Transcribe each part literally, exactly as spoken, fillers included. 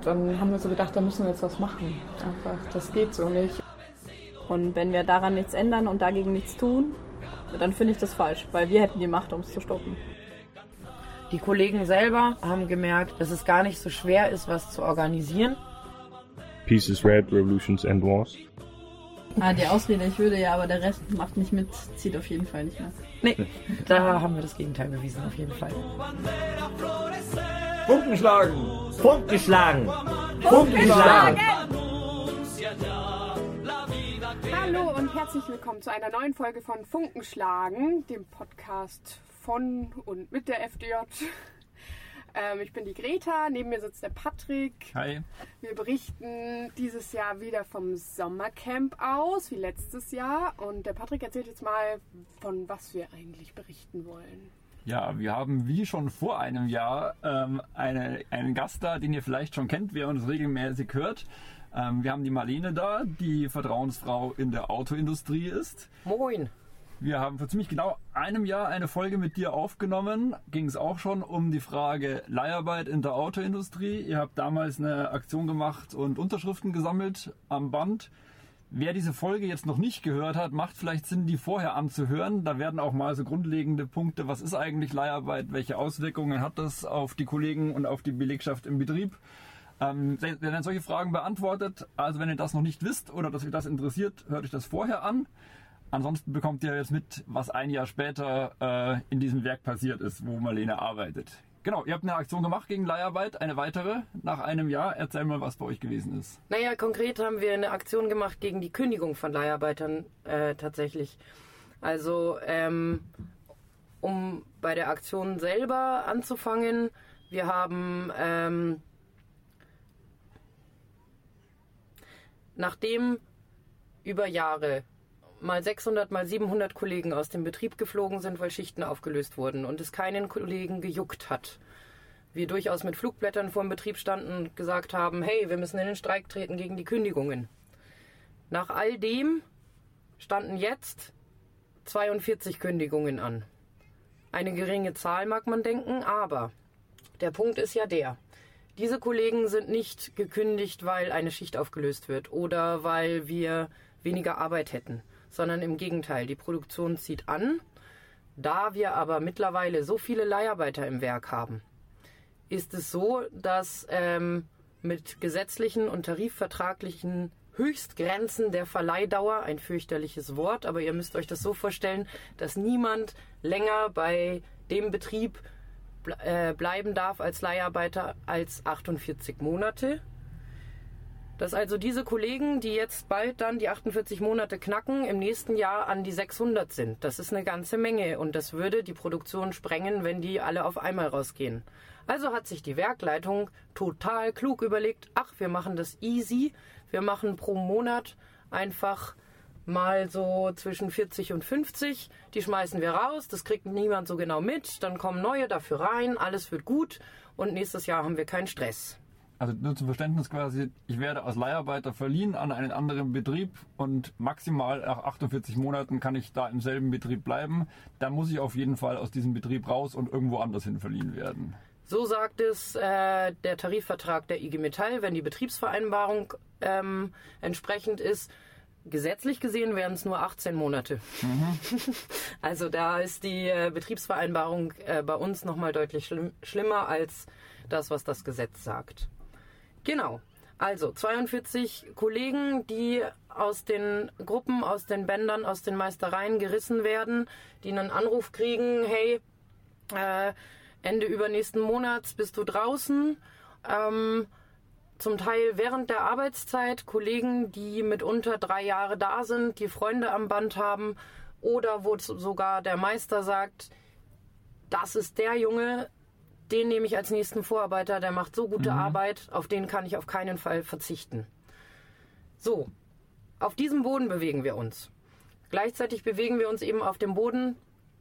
dann haben wir so gedacht, da müssen wir jetzt was machen. Einfach, das geht so nicht. Und wenn wir daran nichts ändern und dagegen nichts tun, dann finde ich das falsch, weil wir hätten die Macht, um es zu stoppen. Die Kollegen selber haben gemerkt, dass es gar nicht so schwer ist, was zu organisieren. Peace is red, revolutions end wars. Ah, die Ausrede, ich würde ja, aber der Rest macht nicht mit, zieht auf jeden Fall nicht mehr. Nee, da haben wir das Gegenteil bewiesen, auf jeden Fall. Funken schlagen! Funken schlagen! Funken schlagen! Hallo und herzlich willkommen zu einer neuen Folge von Funkenschlagen, dem Podcast von und mit der F D J. Ähm, ich bin die Greta, neben mir sitzt der Patrick. Hi. Wir berichten dieses Jahr wieder vom Sommercamp aus, wie letztes Jahr. Und der Patrick erzählt jetzt mal, von was wir eigentlich berichten wollen. Ja, wir haben wie schon vor einem Jahr ähm, eine, einen Gast da, den ihr vielleicht schon kennt, wer uns regelmäßig hört. Ähm, wir haben die Marlene da, die Vertrauensfrau in der Autoindustrie ist. Moin! Wir haben vor ziemlich genau einem Jahr eine Folge mit dir aufgenommen. Ging es auch schon um die Frage Leiharbeit in der Autoindustrie. Ihr habt damals eine Aktion gemacht und Unterschriften gesammelt am Band. Wer diese Folge jetzt noch nicht gehört hat, macht vielleicht Sinn, die vorher anzuhören. Da werden auch mal so grundlegende Punkte, was ist eigentlich Leiharbeit, welche Auswirkungen hat das auf die Kollegen und auf die Belegschaft im Betrieb. Ähm, werden solche Fragen beantwortet. Also wenn ihr das noch nicht wisst oder dass euch das interessiert, hört euch das vorher an. Ansonsten bekommt ihr jetzt mit, was ein Jahr später äh, in diesem Werk passiert ist, wo Marlene arbeitet. Genau, ihr habt eine Aktion gemacht gegen Leiharbeit, eine weitere nach einem Jahr. Erzähl mal, was bei euch gewesen ist. Naja, konkret haben wir eine Aktion gemacht gegen die Kündigung von Leiharbeitern äh, tatsächlich. Also, ähm, um bei der Aktion selber anzufangen, wir haben, ähm, nachdem über Jahre mal sechshundert, mal siebenhundert Kollegen aus dem Betrieb geflogen sind, weil Schichten aufgelöst wurden und es keinen Kollegen gejuckt hat. Wir durchaus mit Flugblättern vor dem Betrieb standen und gesagt haben, hey, wir müssen in den Streik treten gegen die Kündigungen. Nach all dem standen jetzt zweiundvierzig Kündigungen an. Eine geringe Zahl mag man denken, aber der Punkt ist ja der, diese Kollegen sind nicht gekündigt, weil eine Schicht aufgelöst wird oder weil wir weniger Arbeit hätten, sondern im Gegenteil, die Produktion zieht an. Da wir aber mittlerweile so viele Leiharbeiter im Werk haben, ist es so, dass ähm, mit gesetzlichen und tarifvertraglichen Höchstgrenzen der Verleihdauer, ein fürchterliches Wort, aber ihr müsst euch das so vorstellen, dass niemand länger bei dem Betrieb ble- äh, bleiben darf als Leiharbeiter als achtundvierzig Monate. Dass also diese Kollegen, die jetzt bald dann die achtundvierzig Monate knacken, im nächsten Jahr an die sechshundert sind. Das ist eine ganze Menge und das würde die Produktion sprengen, wenn die alle auf einmal rausgehen. Also hat sich die Werkleitung total klug überlegt, ach, wir machen das easy, wir machen pro Monat einfach mal so zwischen vierzig und fünfzig, die schmeißen wir raus, das kriegt niemand so genau mit, dann kommen neue dafür rein, alles wird gut und nächstes Jahr haben wir keinen Stress. Also nur zum Verständnis quasi, ich werde als Leiharbeiter verliehen an einen anderen Betrieb und maximal nach achtundvierzig Monaten kann ich da im selben Betrieb bleiben. Dann muss ich auf jeden Fall aus diesem Betrieb raus und irgendwo anders hin verliehen werden. So sagt es äh, der Tarifvertrag der I G Metall, wenn die Betriebsvereinbarung ähm, entsprechend ist. Gesetzlich gesehen wären es nur achtzehn Monate. Mhm. Also da ist die äh, Betriebsvereinbarung äh, bei uns nochmal deutlich schlimm, schlimmer als das, was das Gesetz sagt. Genau, also zweiundvierzig Kollegen, die aus den Gruppen, aus den Bändern, aus den Meistereien gerissen werden, die einen Anruf kriegen, hey, äh, Ende übernächsten Monats bist du draußen. Ähm, zum Teil während der Arbeitszeit, Kollegen, die mitunter drei Jahre da sind, die Freunde am Band haben oder wo sogar der Meister sagt, das ist der Junge, den nehme ich als nächsten Vorarbeiter, der macht so gute mhm. Arbeit, auf den kann ich auf keinen Fall verzichten. So, auf diesem Boden bewegen wir uns. Gleichzeitig bewegen wir uns eben auf dem Boden,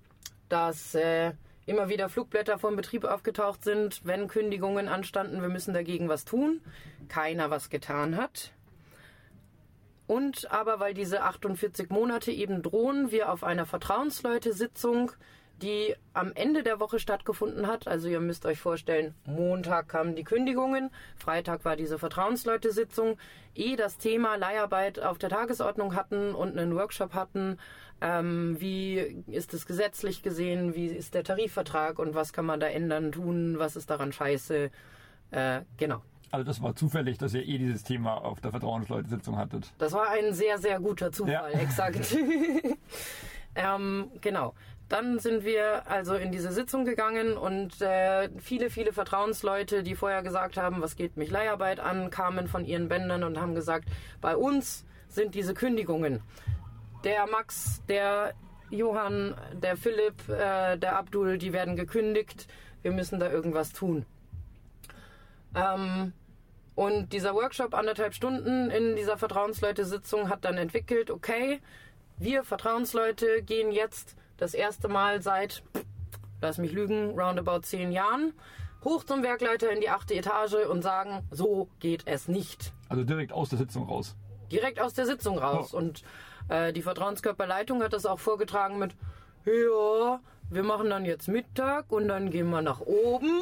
dass äh, immer wieder Flugblätter vom Betrieb aufgetaucht sind, wenn Kündigungen anstanden, wir müssen dagegen was tun. Keiner was getan hat. Und aber, weil diese achtundvierzig Monate eben drohen, wir auf einer Vertrauensleute-Sitzung die am Ende der Woche stattgefunden hat. Also ihr müsst euch vorstellen, Montag kamen die Kündigungen, Freitag war diese Vertrauensleute-Sitzung. Ehe das Thema Leiharbeit auf der Tagesordnung hatten und einen Workshop hatten, ähm, wie ist es gesetzlich gesehen, wie ist der Tarifvertrag und was kann man da ändern, tun, was ist daran scheiße, äh, genau. Also das war zufällig, dass ihr eh dieses Thema auf der Vertrauensleute-Sitzung hattet. Das war ein sehr, sehr guter Zufall, ja. Exakt. ähm, genau. Dann sind wir also in diese Sitzung gegangen und äh, viele, viele Vertrauensleute, die vorher gesagt haben, was geht mich Leiharbeit an, kamen von ihren Bändern und haben gesagt, bei uns sind diese Kündigungen. Der Max, der Johann, der Philipp, äh, der Abdul, die werden gekündigt. Wir müssen da irgendwas tun. Ähm, und dieser Workshop, anderthalb Stunden in dieser Vertrauensleute-Sitzung, hat dann entwickelt, okay, wir Vertrauensleute gehen jetzt das erste Mal seit, lass mich lügen, roundabout zehn Jahren, hoch zum Werkleiter in die achte Etage und sagen, so geht es nicht. Also direkt aus der Sitzung raus? Direkt aus der Sitzung raus. Oh. Und äh, die Vertrauenskörperleitung hat das auch vorgetragen mit, ja, wir machen dann jetzt Mittag und dann gehen wir nach oben.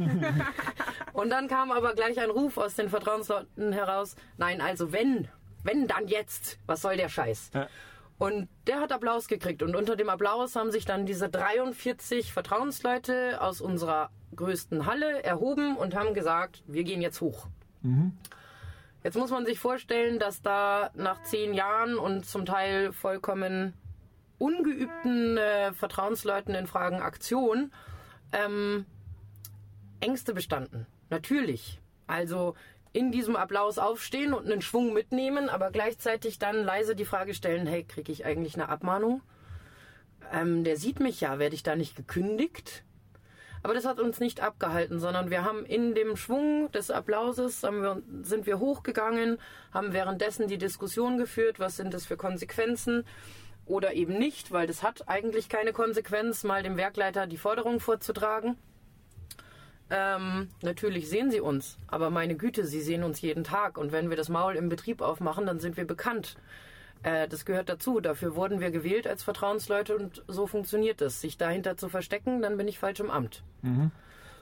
Und dann kam aber gleich ein Ruf aus den Vertrauensleuten heraus, nein, also wenn, wenn dann jetzt, was soll der Scheiß? Ja. Und der hat Applaus gekriegt und unter dem Applaus haben sich dann diese dreiundvierzig Vertrauensleute aus unserer größten Halle erhoben und haben gesagt, wir gehen jetzt hoch. Mhm. Jetzt muss man sich vorstellen, dass da nach zehn Jahren und zum Teil vollkommen ungeübten äh, Vertrauensleuten in Fragen Aktion ähm, Ängste bestanden. Natürlich. Also in diesem Applaus aufstehen und einen Schwung mitnehmen, aber gleichzeitig dann leise die Frage stellen, hey, kriege ich eigentlich eine Abmahnung? Ähm, der sieht mich ja, werde ich da nicht gekündigt? Aber das hat uns nicht abgehalten, sondern wir haben in dem Schwung des Applauses haben wir, sind wir hochgegangen, haben währenddessen die Diskussion geführt, was sind das für Konsequenzen oder eben nicht, weil das hat eigentlich keine Konsequenz, mal dem Werkleiter die Forderung vorzutragen. Ähm, natürlich sehen sie uns, aber meine Güte, sie sehen uns jeden Tag und wenn wir das Maul im Betrieb aufmachen, dann sind wir bekannt. Äh, das gehört dazu, dafür wurden wir gewählt als Vertrauensleute und so funktioniert es. Sich dahinter zu verstecken, dann bin ich falsch im Amt. Mhm.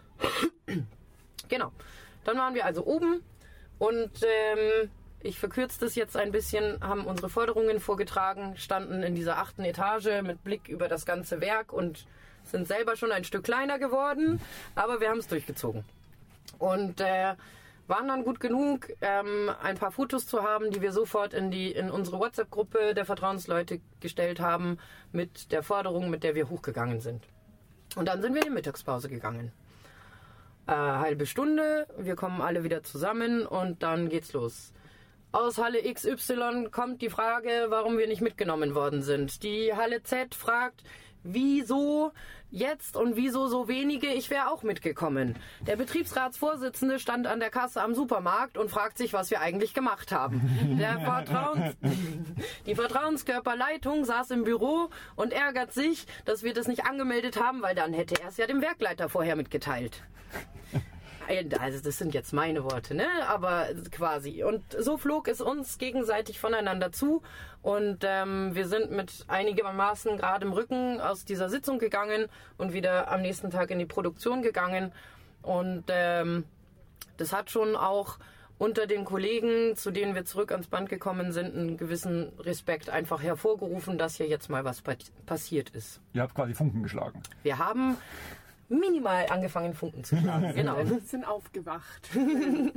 Genau, dann waren wir also oben und ähm, ich verkürze das jetzt ein bisschen, haben unsere Forderungen vorgetragen, standen in dieser achten Etage mit Blick über das ganze Werk und sind selber schon ein Stück kleiner geworden, aber wir haben es durchgezogen. Und äh, waren dann gut genug, ähm, ein paar Fotos zu haben, die wir sofort in, die, in unsere WhatsApp-Gruppe der Vertrauensleute gestellt haben, mit der Forderung, mit der wir hochgegangen sind. Und dann sind wir in die Mittagspause gegangen. Äh, halbe Stunde, wir kommen alle wieder zusammen und dann geht's los. Aus Halle X Y kommt die Frage, warum wir nicht mitgenommen worden sind. Die Halle Z fragt, wieso jetzt und wieso so wenige? Ich wäre auch mitgekommen. Der Betriebsratsvorsitzende stand an der Kasse am Supermarkt und fragt sich, was wir eigentlich gemacht haben. Der Vertrauens die Vertrauenskörperleitung saß im Büro und ärgert sich, dass wir das nicht angemeldet haben, weil dann hätte er es ja dem Werkleiter vorher mitgeteilt. Also das sind jetzt meine Worte, ne? Aber quasi. Und so flog es uns gegenseitig voneinander zu. Und ähm, wir sind mit einigermaßen geradem Rücken aus dieser Sitzung gegangen und wieder am nächsten Tag in die Produktion gegangen. Und ähm, das hat schon auch unter den Kollegen, zu denen wir zurück ans Band gekommen sind, einen gewissen Respekt einfach hervorgerufen, dass hier jetzt mal was passiert ist. Ihr habt quasi Funken geschlagen. Wir haben minimal angefangen, Funken zu schlagen. Genau. Wir sind aufgewacht. Okay.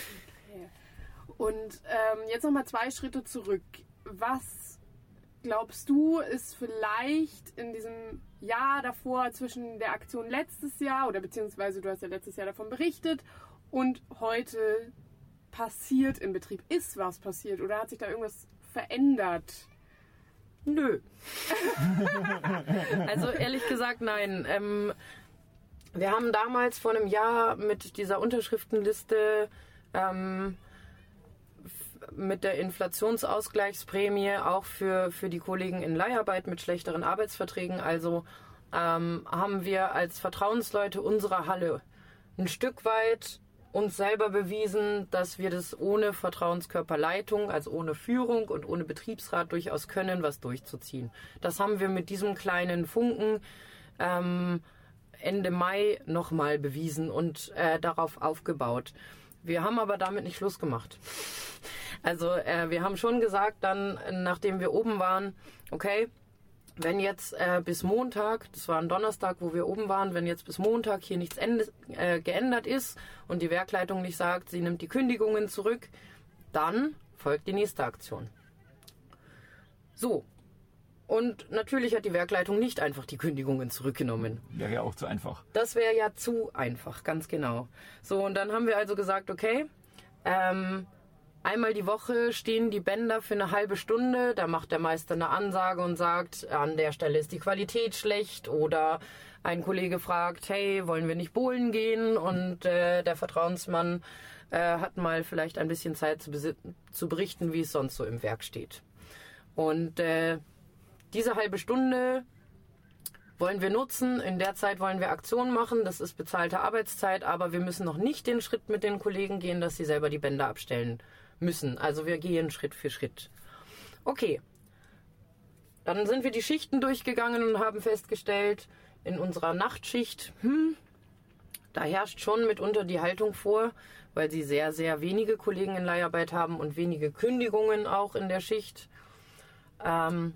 Und ähm, jetzt nochmal zwei Schritte zurück. Was glaubst du, ist vielleicht in diesem Jahr davor zwischen der Aktion letztes Jahr, oder beziehungsweise du hast ja letztes Jahr davon berichtet, und heute passiert im Betrieb? Ist was passiert oder hat sich da irgendwas verändert? Nö. Also ehrlich gesagt, nein. Ähm, wir haben damals vor einem Jahr mit dieser Unterschriftenliste ähm, f- mit der Inflationsausgleichsprämie auch für, für die Kollegen in Leiharbeit mit schlechteren Arbeitsverträgen, also ähm, haben wir als Vertrauensleute unserer Halle ein Stück weit uns selber bewiesen, dass wir das ohne Vertrauenskörperleitung, also ohne Führung und ohne Betriebsrat durchaus können, was durchzuziehen. Das haben wir mit diesem kleinen Funken ähm, Ende Mai nochmal bewiesen und äh, darauf aufgebaut. Wir haben aber damit nicht Schluss gemacht. Also äh, wir haben schon gesagt, dann, nachdem wir oben waren, okay, wenn jetzt äh, bis Montag, das war ein Donnerstag, wo wir oben waren, wenn jetzt bis Montag hier nichts ende, äh, geändert ist und die Werkleitung nicht sagt, sie nimmt die Kündigungen zurück, dann folgt die nächste Aktion. So. Und natürlich hat die Werkleitung nicht einfach die Kündigungen zurückgenommen. Wäre ja auch zu einfach. Das wäre ja zu einfach, ganz genau. So, und dann haben wir also gesagt, okay, ähm, einmal die Woche stehen die Bänder für eine halbe Stunde. Da macht der Meister eine Ansage und sagt, an der Stelle ist die Qualität schlecht. Oder ein Kollege fragt, hey, wollen wir nicht bowlen gehen? Und äh, der Vertrauensmann äh, hat mal vielleicht ein bisschen Zeit zu, zu berichten, wie es sonst so im Werk steht. Und äh, diese halbe Stunde wollen wir nutzen. In der Zeit wollen wir Aktionen machen. Das ist bezahlte Arbeitszeit, aber wir müssen noch nicht den Schritt mit den Kollegen gehen, dass sie selber die Bänder abstellen müssen. Also wir gehen Schritt für Schritt. Okay. Dann sind wir die Schichten durchgegangen und haben festgestellt, in unserer Nachtschicht, hm, da herrscht schon mitunter die Haltung vor, weil sie sehr, sehr wenige Kollegen in Leiharbeit haben und wenige Kündigungen auch in der Schicht. Ähm,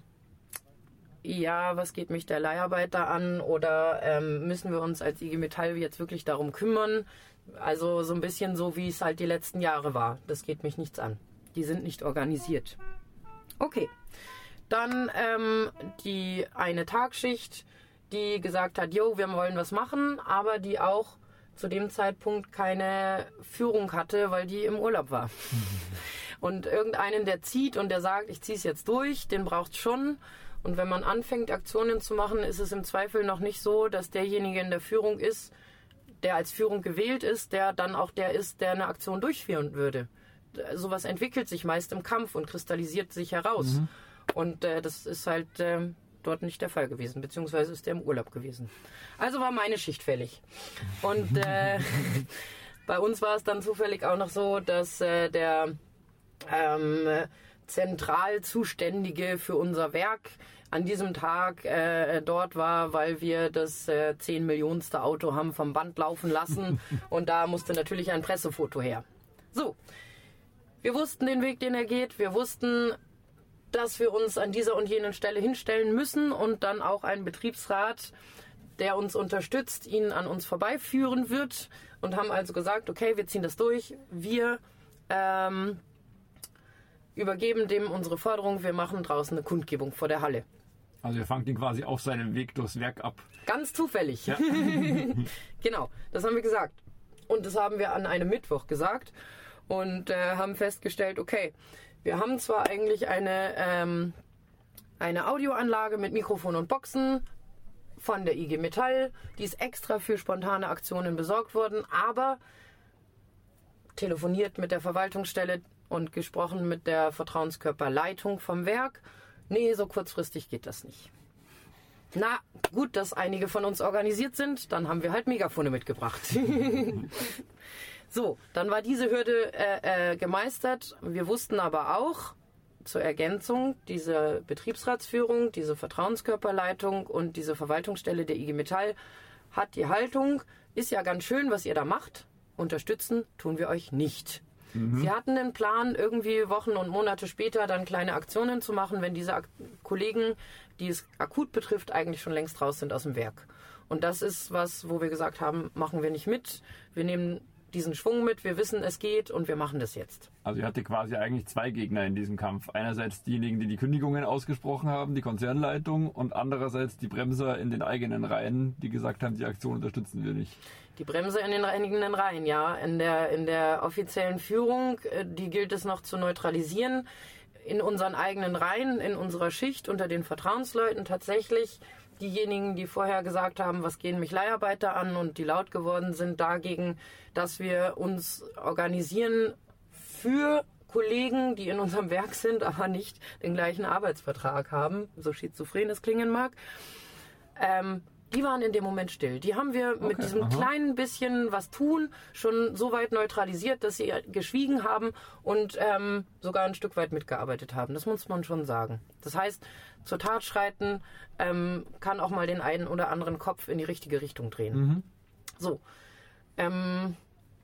ja, was geht mich der Leiharbeiter an oder ähm, müssen wir uns als I G Metall jetzt wirklich darum kümmern? Also so ein bisschen so, wie es halt die letzten Jahre war. Das geht mich nichts an. Die sind nicht organisiert. Okay, dann ähm, die eine Tagschicht, die gesagt hat, jo, wir wollen was machen, aber die auch zu dem Zeitpunkt keine Führung hatte, weil die im Urlaub war. Und irgendeinen, der zieht und der sagt, ich ziehe es jetzt durch, den braucht es schon. Und wenn man anfängt, Aktionen zu machen, ist es im Zweifel noch nicht so, dass derjenige in der Führung ist, der als Führung gewählt ist, der dann auch der ist, der eine Aktion durchführen würde. Sowas entwickelt sich meist im Kampf und kristallisiert sich heraus. Mhm. Und äh, das ist halt äh, dort nicht der Fall gewesen, beziehungsweise ist der im Urlaub gewesen. Also war meine Schicht fällig. Und äh, bei uns war es dann zufällig auch noch so, dass äh, der ähm, zentral Zuständige für unser Werk an diesem Tag äh, dort war, weil wir das äh, zehn Millionenste Auto haben vom Band laufen lassen und da musste natürlich ein Pressefoto her. So, wir wussten den Weg, den er geht, wir wussten, dass wir uns an dieser und jenen Stelle hinstellen müssen und dann auch ein Betriebsrat, der uns unterstützt, ihn an uns vorbeiführen wird und haben also gesagt, okay, wir ziehen das durch, wir ähm, übergeben dem unsere Forderung, wir machen draußen eine Kundgebung vor der Halle. Also ihr fangt ihn quasi auf seinem Weg durchs Werk ab. Ganz zufällig. Ja. Genau, das haben wir gesagt. Und das haben wir an einem Mittwoch gesagt und äh, haben festgestellt, okay, wir haben zwar eigentlich eine, ähm, eine Audioanlage mit Mikrofon und Boxen von der I G Metall, die ist extra für spontane Aktionen besorgt worden, aber telefoniert mit der Verwaltungsstelle und gesprochen mit der Vertrauenskörperleitung vom Werk. Nee, so kurzfristig geht das nicht. Na, gut, dass einige von uns organisiert sind, dann haben wir halt Megafone mitgebracht. So, dann war diese Hürde äh, äh, gemeistert. Wir wussten aber auch, zur Ergänzung, diese Betriebsratsführung, diese Vertrauenskörperleitung und diese Verwaltungsstelle der I G Metall hat die Haltung, ist ja ganz schön, was ihr da macht, unterstützen tun wir euch nicht. Mhm. Sie hatten den Plan, irgendwie Wochen und Monate später dann kleine Aktionen zu machen, wenn diese Ak- Kollegen, die es akut betrifft, eigentlich schon längst raus sind aus dem Werk. Und das ist was, wo wir gesagt haben, machen wir nicht mit. Wir nehmen diesen Schwung mit, wir wissen, es geht und wir machen das jetzt. Also ihr hattet quasi eigentlich zwei Gegner in diesem Kampf. Einerseits diejenigen, die die Kündigungen ausgesprochen haben, die Konzernleitung, und andererseits die Bremser in den eigenen Reihen, die gesagt haben, die Aktion unterstützen wir nicht. Die Bremse in den eigenen Reihen, ja. In der, in der offiziellen Führung, die gilt es noch zu neutralisieren. In unseren eigenen Reihen, in unserer Schicht, unter den Vertrauensleuten tatsächlich diejenigen, die vorher gesagt haben, was gehen mich Leiharbeiter an und die laut geworden sind dagegen, dass wir uns organisieren für Kollegen, die in unserem Werk sind, aber nicht den gleichen Arbeitsvertrag haben, so schizophren es klingen mag. Ähm, die waren in dem Moment still. Die haben wir mit Okay, diesem aha. kleinen bisschen was tun schon so weit neutralisiert, dass sie geschwiegen haben und ähm, sogar ein Stück weit mitgearbeitet haben. Das muss man schon sagen. Das heißt, zur Tat schreiten ähm, kann auch mal den einen oder anderen Kopf in die richtige Richtung drehen. Mhm. So. Ähm,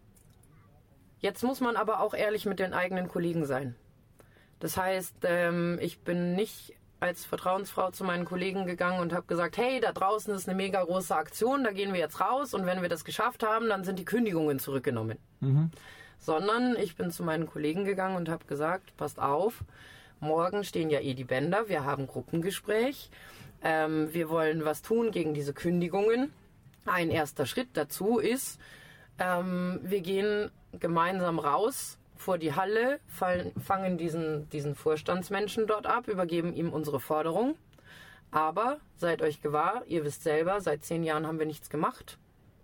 jetzt muss man aber auch ehrlich mit den eigenen Kollegen sein. Das heißt, ähm, ich bin nicht als Vertrauensfrau zu meinen Kollegen gegangen und habe gesagt, hey, da draußen ist eine mega große Aktion, da gehen wir jetzt raus und wenn wir das geschafft haben, dann sind die Kündigungen zurückgenommen. Mhm. Sondern ich bin zu meinen Kollegen gegangen und habe gesagt, passt auf, morgen stehen ja eh die Bänder, wir haben Gruppengespräch, ähm, wir wollen was tun gegen diese Kündigungen. Ein erster Schritt dazu ist, ähm, wir gehen gemeinsam raus vor die Halle, fallen, fangen diesen, diesen Vorstandsmenschen dort ab, übergeben ihm unsere Forderung. Aber seid euch gewahr, ihr wisst selber, seit zehn Jahren haben wir nichts gemacht.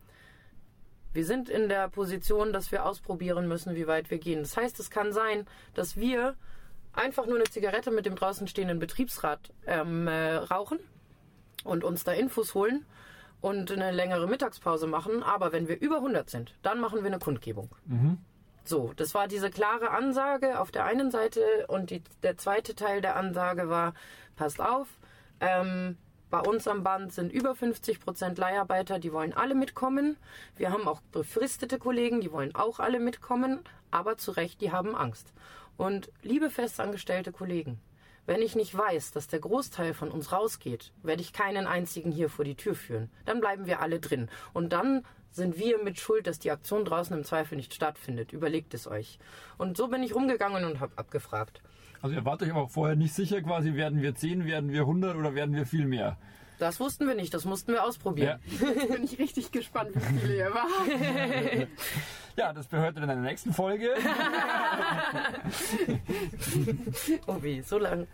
Wir sind in der Position, dass wir ausprobieren müssen, wie weit wir gehen. Das heißt, es kann sein, dass wir einfach nur eine Zigarette mit dem draußen stehenden Betriebsrat ähm, äh, rauchen und uns da Infos holen und eine längere Mittagspause machen. Aber wenn wir über hundert sind, dann machen wir eine Kundgebung. Mhm. So, das war diese klare Ansage auf der einen Seite und die, der zweite Teil der Ansage war, passt auf, ähm, bei uns am Band sind über fünfzig Prozent Leiharbeiter, die wollen alle mitkommen. Wir haben auch befristete Kollegen, die wollen auch alle mitkommen, aber zu Recht, die haben Angst. Und liebe festangestellte Kollegen, wenn ich nicht weiß, dass der Großteil von uns rausgeht, werde ich keinen einzigen hier vor die Tür führen. Dann bleiben wir alle drin. Und dann sind wir mit Schuld, dass die Aktion draußen im Zweifel nicht stattfindet. Überlegt es euch. Und so bin ich rumgegangen und habe abgefragt. Also ihr wart euch aber auch vorher nicht sicher, quasi werden wir zehn, werden wir hundert oder werden wir viel mehr? Das wussten wir nicht, das mussten wir ausprobieren. Ja, Jetzt bin ich richtig gespannt, wie viele ihr war. ja das behört in der nächsten Folge. Oh wie, so lang.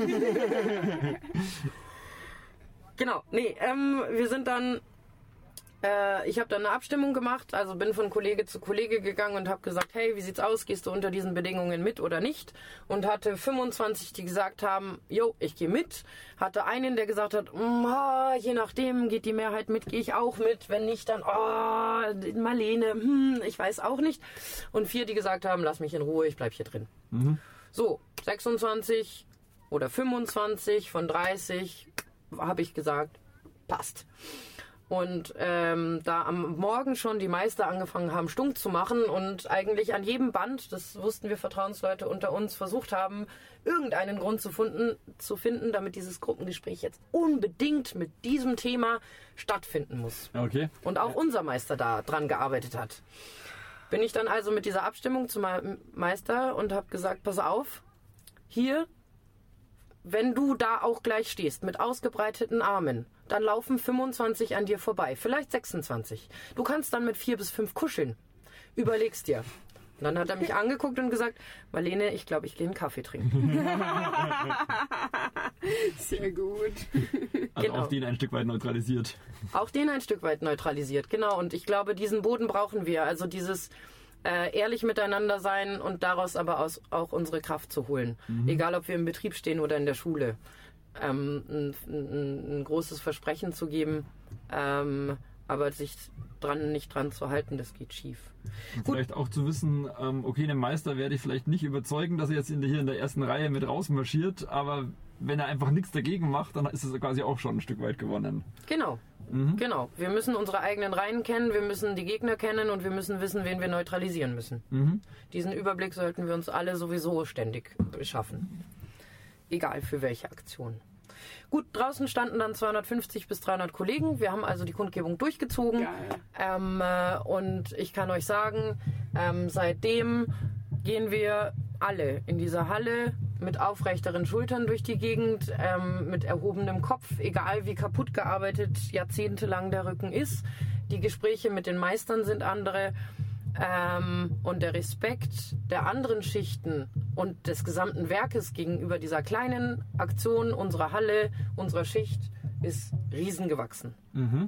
Genau, nee, ähm, wir sind dann, äh, ich habe dann eine Abstimmung gemacht, also bin von Kollege zu Kollege gegangen und habe gesagt, hey, wie sieht's aus, gehst du unter diesen Bedingungen mit oder nicht? Und hatte fünfundzwanzig, die gesagt haben, jo, ich gehe mit. Hatte einen, der gesagt hat, mm, je nachdem, geht die Mehrheit mit, gehe ich auch mit. Wenn nicht, dann, oh, Marlene, hm, ich weiß auch nicht. Und vier, die gesagt haben, lass mich in Ruhe, ich bleib hier drin. Mhm. So, sechsundzwanzig oder fünfundzwanzig von dreißig habe ich gesagt, passt. Und ähm, da am Morgen schon die Meister angefangen haben, stunk zu machen und eigentlich an jedem Band, das wussten wir Vertrauensleute unter uns, versucht haben, irgendeinen Grund zu finden, zu finden, damit dieses Gruppengespräch jetzt unbedingt mit diesem Thema stattfinden muss. Okay. Und auch unser Meister da dran gearbeitet hat. Bin ich dann also mit dieser Abstimmung zu meinem Meister und habe gesagt, pass auf, hier, wenn du da auch gleich stehst, mit ausgebreiteten Armen, dann laufen fünfundzwanzig an dir vorbei, vielleicht sechsundzwanzig. Du kannst dann mit vier bis fünf kuscheln. Überlegst dir. Und dann hat er mich angeguckt und gesagt, Marlene, ich glaube, ich gehe einen Kaffee trinken. Sehr gut. Also Genau. auch den ein Stück weit neutralisiert. Auch den ein Stück weit neutralisiert, genau. Und ich glaube, diesen Boden brauchen wir. Also dieses äh, ehrlich miteinander sein und daraus aber aus, auch unsere Kraft zu holen. Mhm. Egal, ob wir im Betrieb stehen oder in der Schule. Ähm, ein, ein, ein großes Versprechen zu geben, ähm, aber sich dran nicht dran zu halten, das geht schief. Und vielleicht auch zu wissen, ähm, okay, den Meister werde ich vielleicht nicht überzeugen, dass er jetzt in der, hier in der ersten Reihe mit rausmarschiert, aber wenn er einfach nichts dagegen macht, dann ist es quasi auch schon ein Stück weit gewonnen. Genau, mhm. genau. Wir müssen unsere eigenen Reihen kennen, wir müssen die Gegner kennen und wir müssen wissen, wen wir neutralisieren müssen. Mhm. Diesen Überblick sollten wir uns alle sowieso ständig beschaffen. Egal für welche Aktion. Gut, draußen standen dann zweihundertfünfzig bis dreihundert Kollegen. Wir haben also die Kundgebung durchgezogen. Ähm, äh, und ich kann euch sagen, ähm, seitdem gehen wir alle in dieser Halle mit aufrechteren Schultern durch die Gegend, ähm, mit erhobenem Kopf, egal wie kaputt gearbeitet jahrzehntelang der Rücken ist. Die Gespräche mit den Meistern sind andere. Ähm, und der Respekt der anderen Schichten und des gesamten Werkes gegenüber dieser kleinen Aktion unserer Halle, unserer Schicht, ist riesengewachsen. Mhm.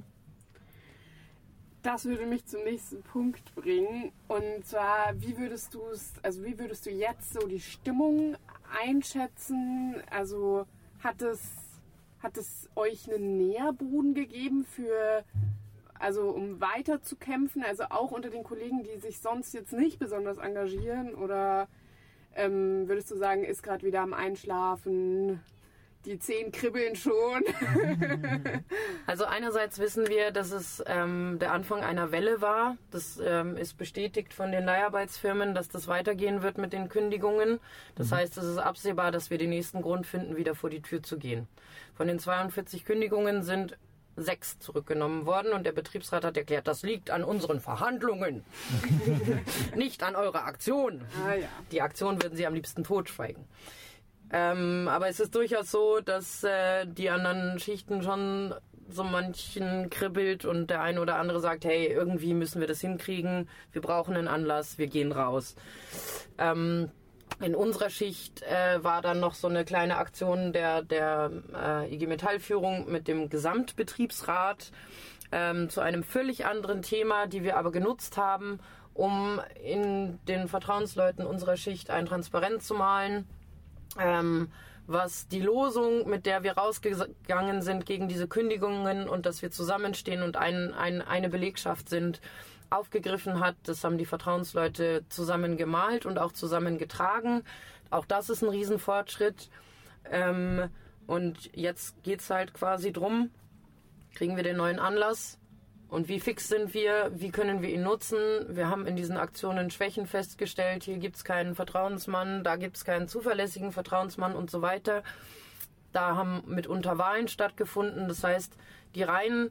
Das würde mich zum nächsten Punkt bringen. Und zwar, wie würdest du es, also wie würdest du jetzt so die Stimmung einschätzen? Also hat es, hat es euch einen Nährboden gegeben für, also um weiter zu kämpfen, also auch unter den Kollegen, die sich sonst jetzt nicht besonders engagieren? Oder ähm, würdest du sagen, ist gerade wieder am Einschlafen, die Zehen kribbeln schon? Also einerseits wissen wir, dass es ähm, der Anfang einer Welle war. Das ähm, ist bestätigt von den Leiharbeitsfirmen, dass das weitergehen wird mit den Kündigungen. Das mhm. heißt, es ist absehbar, dass wir den nächsten Grund finden, wieder vor die Tür zu gehen. Von den zweiundvierzig Kündigungen sind sechs zurückgenommen worden und der Betriebsrat hat erklärt, das liegt an unseren Verhandlungen, nicht an eurer Aktion. Ah, ja. Die Aktion würden sie am liebsten totschweigen. Ähm, aber es ist durchaus so, dass äh, die anderen Schichten schon so manchen kribbelt und der eine oder andere sagt, hey, irgendwie müssen wir das hinkriegen, wir brauchen einen Anlass, wir gehen raus. Ähm, in unserer Schicht äh, war dann noch so eine kleine Aktion der, der äh, I G Metall-Führung mit dem Gesamtbetriebsrat ähm, zu einem völlig anderen Thema, die wir aber genutzt haben, um in den Vertrauensleuten unserer Schicht ein Transparent zu malen, Ähm, was die Losung, mit der wir rausgegangen sind gegen diese Kündigungen und dass wir zusammenstehen und ein, ein, eine Belegschaft sind, aufgegriffen hat. Das haben die Vertrauensleute zusammen gemalt und auch zusammen getragen. Auch das ist ein Riesenfortschritt. Ähm, und jetzt geht's halt quasi drum, kriegen wir den neuen Anlass? Und wie fix sind wir? Wie können wir ihn nutzen? Wir haben in diesen Aktionen Schwächen festgestellt. Hier gibt es keinen Vertrauensmann, da gibt es keinen zuverlässigen Vertrauensmann und so weiter. Da haben mitunter Wahlen stattgefunden. Das heißt, die Reihen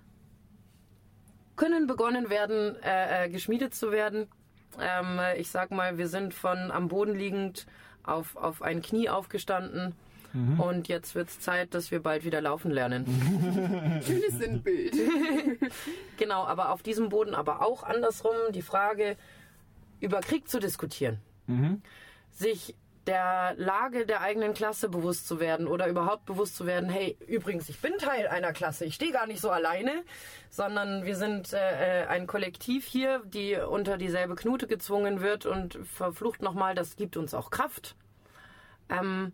können begonnen werden, äh, äh, geschmiedet zu werden. Ähm, ich sag mal, wir sind von am Boden liegend auf, auf ein Knie aufgestanden. Mhm. Und jetzt wird es Zeit, dass wir bald wieder laufen lernen. Schönes Sinnbild. Genau, aber auf diesem Boden aber auch andersrum die Frage, über Krieg zu diskutieren. Mhm. Sich der Lage der eigenen Klasse bewusst zu werden oder überhaupt bewusst zu werden, hey, übrigens, ich bin Teil einer Klasse, ich stehe gar nicht so alleine, sondern wir sind äh, ein Kollektiv hier, die unter dieselbe Knute gezwungen wird und verflucht nochmal, das gibt uns auch Kraft. Ähm,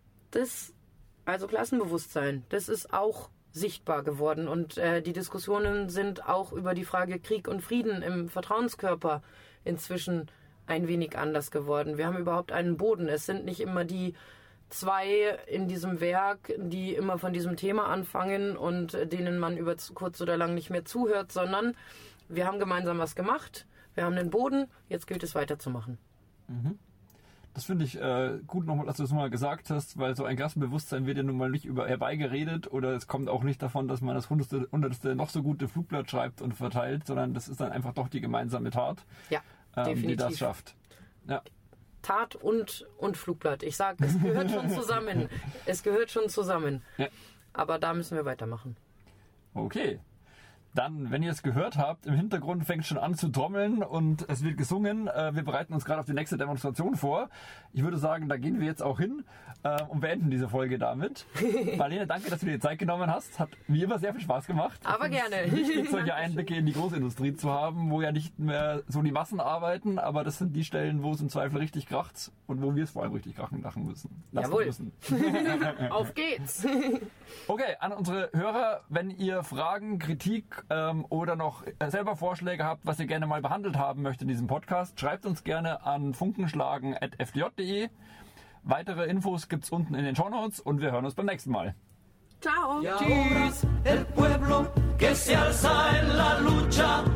Das, also Klassenbewusstsein, das ist auch sichtbar geworden und äh, die Diskussionen sind auch über die Frage Krieg und Frieden im Vertrauenskörper inzwischen ein wenig anders geworden. Wir haben überhaupt einen Boden. Es sind nicht immer die zwei in diesem Werk, die immer von diesem Thema anfangen und denen man über kurz oder lang nicht mehr zuhört, sondern wir haben gemeinsam was gemacht, wir haben den Boden, jetzt gilt es weiterzumachen. Mhm. Das finde ich äh, gut, nochmal, dass du es mal gesagt hast, weil so ein Klassenbewusstsein wird ja nun mal nicht über herbeigeredet oder es kommt auch nicht davon, dass man das hundertste, hundertste noch so gute Flugblatt schreibt und verteilt, sondern das ist dann einfach doch die gemeinsame Tat, ja, ähm, definitiv. die das schafft. Ja. Tat und, und Flugblatt. Ich sage, es gehört schon zusammen. Es gehört schon zusammen. Ja. Aber da müssen wir weitermachen. Okay. Dann, wenn ihr es gehört habt, im Hintergrund fängt schon an zu trommeln und es wird gesungen. Wir bereiten uns gerade auf die nächste Demonstration vor. Ich würde sagen, da gehen wir jetzt auch hin äh, und beenden diese Folge damit. Marlene, danke, dass du dir die Zeit genommen hast. Hat wie immer sehr viel Spaß gemacht. Aber gerne. Wichtig, solche Einblicke in die Großindustrie zu haben, wo ja nicht mehr so die Massen arbeiten, aber das sind die Stellen, wo es im Zweifel richtig kracht und wo wir es vor allem richtig krachen lachen müssen. Jawohl. Müssen. Auf geht's. Okay, an unsere Hörer, wenn ihr Fragen, Kritik ähm, oder noch selber Vorschläge habt, was ihr gerne mal behandelt haben möchtet in diesem Podcast, schreibt uns gerne an funkenschlagen at f d j punkt d e. Weitere Infos gibt's unten in den Shownotes und wir hören uns beim nächsten Mal. Ciao. Y ahora el pueblo que se alza en la lucha